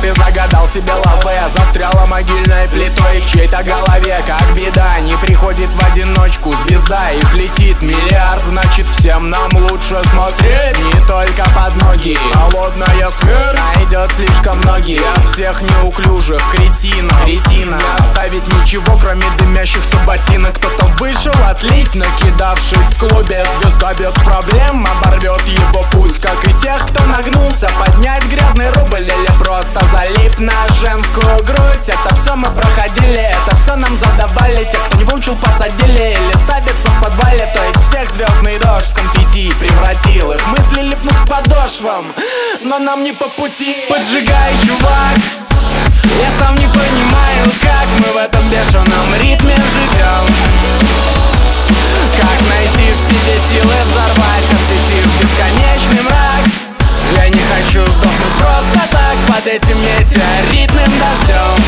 ты загадал себе лаве, застряла могильной плитой в чьей-то голове. Как беда, не приходит в одиночку звезда, их летит миллиард, значит всем нам лучше смотреть не только под ноги. Холодная смерть найдет слишком многие от всех неуклюжих кретинов. Не оставить ничего, кроме дымящихся ботинок. Кто-то вышел отлить, накидавшись в клубе. Звезда без проблем оборвет его путь, как и тех, кто нагнулся поднять грязный рубль или просто залип на женскую грудь. Это все мы проходили, это все нам задавали. Те, кто не выучил, посадили или ставится в подвале. То есть всех звездный дождь в конфетти превратил. Их мысли липнут к подошвам, но нам не по пути. Поджигай, чувак, я сам не понимаю, как мы в этом бешеном ритме живем. Как найти в себе силы взорвать, осветив бесконечный мрак. Я не хочу сдохнуть просто так под этим метеоритным дождем.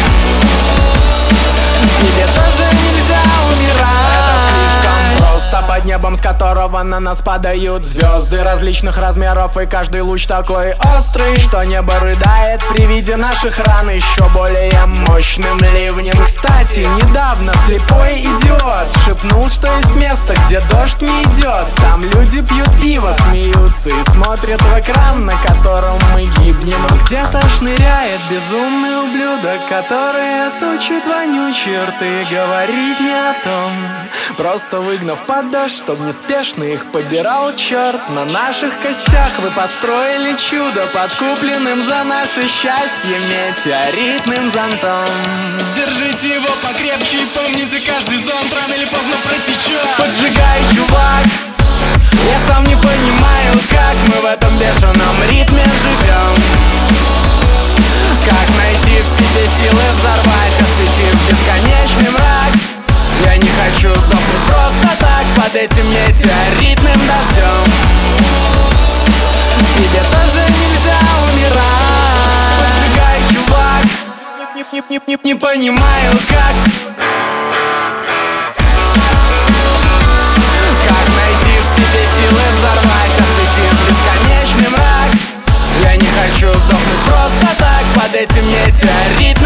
Тебе тоже нельзя умирать. Это слишком просто, под небом, с которого на нас падают звезды различных размеров, и каждый луч такой острый, что небо рыдает при виде наших ран еще более мощным ливнем. Кстати, недавно слепой идиот шепнул, что есть место, где дождь не идет. Там люди пьют пиво, смеются и смотрят в экран, на котором мы гибнем. Но где-то шныряет безумный ублюдок, который отучит вонючие рты говорить не о том. Просто выгнав под дождь, чтоб неспешно их побирал черт. На наших костях вы построили чудо, подкупленным за наше счастье метеоритным зонтом. Держите его покрепче и помните, каждый зонт рано или поздно протечет. Поджигай, чувак, я сам не понимаю, как мы в этом бешеном ритме живем. Как найти в себе силы взорвать, осветив бесконечный мрак. Я не хочу сдохнуть просто так под этим метеоритным дождем. Тебе тоже нельзя умирать. Поджигай, чувак, не понимаю, как найти в себе силы взорвать, осветив бесконечный мрак. Я не хочу сдохнуть просто так под этим метеоритным